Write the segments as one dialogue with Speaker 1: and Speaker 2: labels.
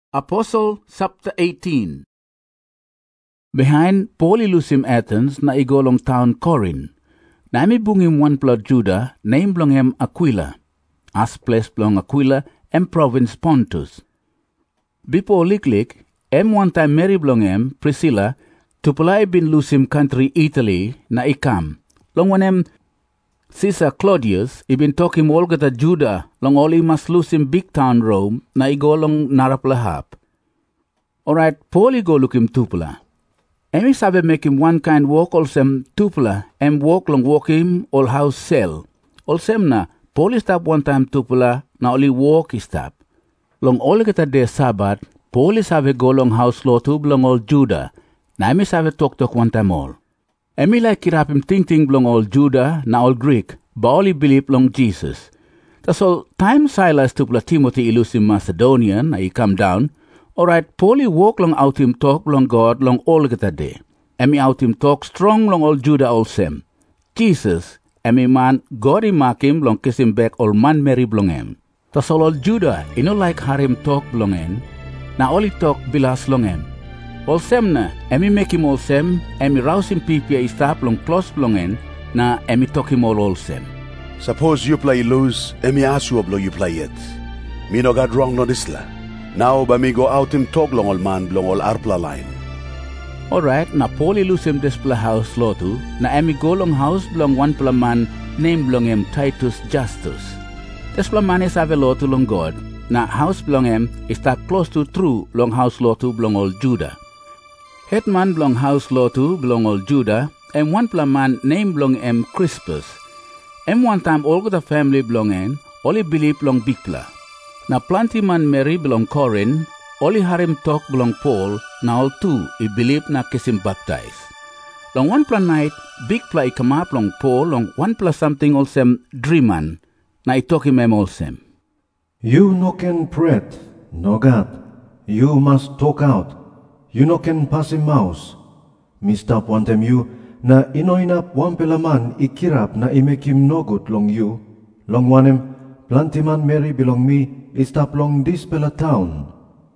Speaker 1: Apostle chapter 18. Behind Paul ilusim Athens na igolong town Corinth. Nami bungim one plot Judah, name blongem Aquila. As place blong Aquila, em province Pontus. Before liklik, em one time Mary blongem Priscilla, tupulay bin lusim country Italy na ikam. Long wanem Caesar Claudius, ibin tokim olgata Judah, long oli mas lusim big town Rome, na igolong naraplahap. Alright, Paul igo lukim tupula. Emi sabe make him one kind walk olsem tupula, em walk long walk him ol house sell. Olsem na, Paul stop one time tupula, na oli walk stop. Long olgata de Sabbath, Paul sabe go long house lotub long ol Judah, na emi sabe tok one time all. Emi like kirapim ting blong all Judah na all Greek, ba oli believe long Jesus. Tas all time Silas tupula Timothy ilusim Macedonian na I come down. Alright, Pauli walk long out him talk long God long all geta day. Emi out him talk strong long all Judah all sem. Jesus, emi man God I mark him long kiss him back all man Mary blong em. Tas all Judah ino like harim talk blong en, na oli talk bilas long em. All sem na, emi make him all sem, emi rouse him pipia stop long close blong en, na emi talk him all sem.
Speaker 2: Suppose you play lose, emi asu blow you play it. Me no got wrong no disla. Now ba me go out him talk long all man blong all arpla line.
Speaker 1: Alright, na Paul lose him despla house lotu, na emi go long house blong one pla man name blong em Titus Justus. Despla man is have lotu long God, na house blong em is that close to true long house lotu blong all Judah. Headman blong house lotu blong all Judah, and one pla man name blong em Crispus. Em one time all the family blong en, only believe long bigpla. Na planti man Mary belong Corinth, oli harim talk belong Paul, na all two I believe na kisim baptize. Long one plan night, big pla I come up long Paul, long one plus something olsem dreaman, na I talk him olsem.
Speaker 3: You no can pret, no God, you must talk out. You no can pass him mouse. Me stop one time you, na inoinap one pelaman ikirap na I make him no good long you. Long one him, planti man Mary belong me, stop long this pela town.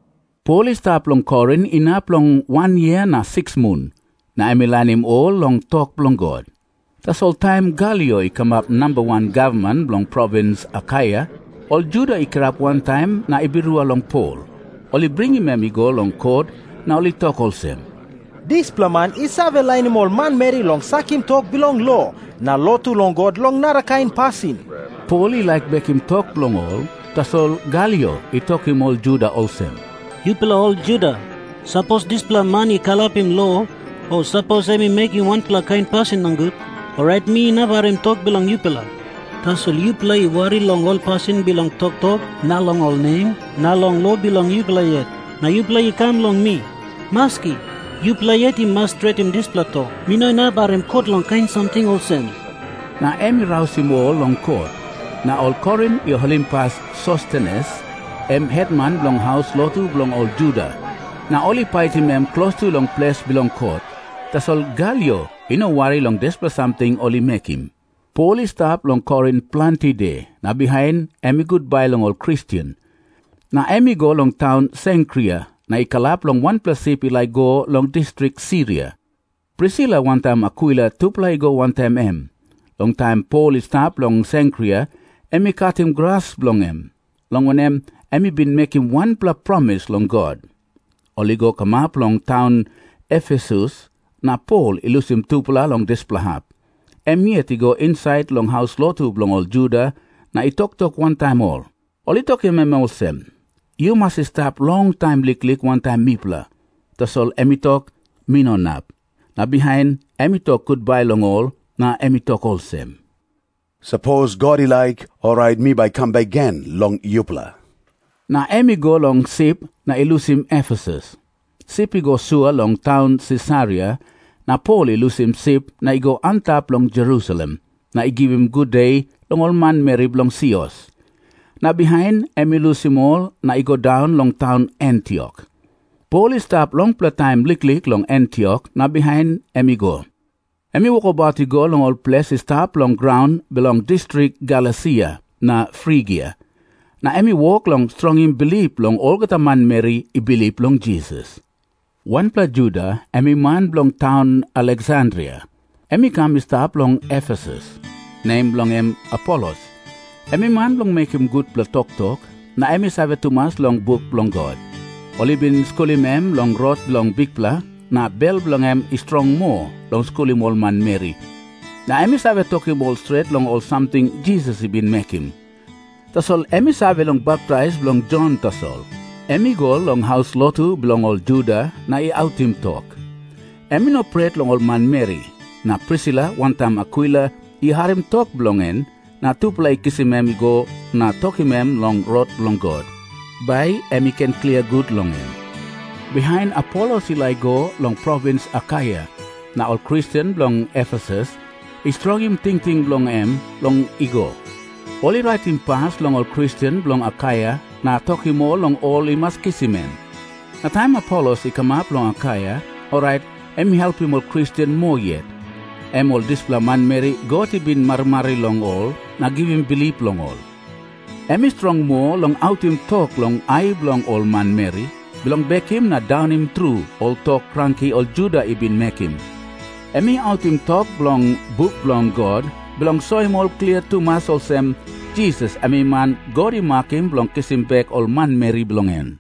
Speaker 1: Paul stop long Corinth inap long 1 year na 6 moon. Na emilan him all long talk long God. Tas all time Gallio I come up number 1 government long province Achaia. All Judah I kirap one time na ibirua long Paul. Oli bring him amigo long court na oli talk all sem.
Speaker 4: This plaman is have a line all man Mary long sakim talk belong law. Na law to long God long nara kind passing.
Speaker 1: Paul I like back him talk long all. Tas all Gallio I talk him all Judah all sem.
Speaker 5: You pla all Judah. Suppose this pla man I kalap him law, or suppose I make you one pla kind passing long good. Alright me never him talk belong you pla. Tas all you play worry long all passing belong talk, na long all name, na long law belong you play yet. Now you play come long me. Maski, you play yet him must treat him this plateau. Me no na bar him court long kind something all sem.
Speaker 1: Na emi rouse him all long court. Na all Corinth I holim pas Sosthenes, em headman long house lotu belong all Judah. Na oli fight him em close to long place belong court. Tas all Gallio, no worry long desperate something oli make him. Paul stop long Corinth plenty day. Na behind emi goodbye long all Christian. Na emi go long town Cenchrea. Na ikalap long one plus sipi like go long district Syria. Priscilla one time Aquila tupla go one time em. Long time Paul stop long Cenchrea. Emi cut him grass long em. Long on em, emi been making one pla promise long God. Oli go come up long town Ephesus. Na Paul ilusim tupla long displahap. Em yet go inside long house lotu long all Judah. Na I talk one time all. Oli talk him all sem. You must stop long time lick one time mipla. Tas all emi talk, me no nap. Na behind, emi talk goodbye long all, na emi talk all sem.
Speaker 2: Suppose God I like, alright me by come back again long yupla.
Speaker 1: Na emi go long sip, na ilusim Ephesus. Sip I go sua long town Caesarea, na Paul ilusim sip, na I go antap long Jerusalem, na I give him good day long all man Mary long Sios. Na behind, emi lusim all, na I go down long town Antioch. Paul stop long pla time lick long Antioch, na behind emi go. Emi walk about to go long all place stop long ground belong district Galatia, na Phrygia. Na emi walk long strong in belief long all gata man Mary I believe long Jesus. One pla Judah, emi man blong town Alexandria. Emi kam stop long Ephesus. Name blong em Apollos. Emi man blong make him good pla talk. Na emi save tumas long book blong God. Oli bin skolim em long rot blong big pla. Na bel blong em strong more long skolim all man Mary. Na emi save talking all straight long all something Jesus I bin make him. Tasol emi save long baptize blong John tasol. Emi go long house lotu belong all Judah na I out him talk. Emi no pret long all man Mary. Na Priscilla one time Aquila I harim talk belong en. Na tu play kisim emi go na talk him em long rot long God. By emi can clear good long em. Behind Apollos I go long province Achaia. Na all Christian belong Ephesus. I strong him ting belong em long ego. Only right him pass long all Christian belong Achaia. Na talk him all long all I must kiss him en. Na time Apollos I come up long Achaia. Alright, em help him all Christian more yet. Em all displa man Mary go to bin marmari long all. Na give him belief long all. Em strong more long out him talk long I belong all man Mary. Belong back him na down him through. All talk cranky all Judah I bin make him. Em out him talk belong book belong God. Belong so him all clear to mas all sem. Jesus, emi man, God I mark him belong kiss him back all man Mary belong en.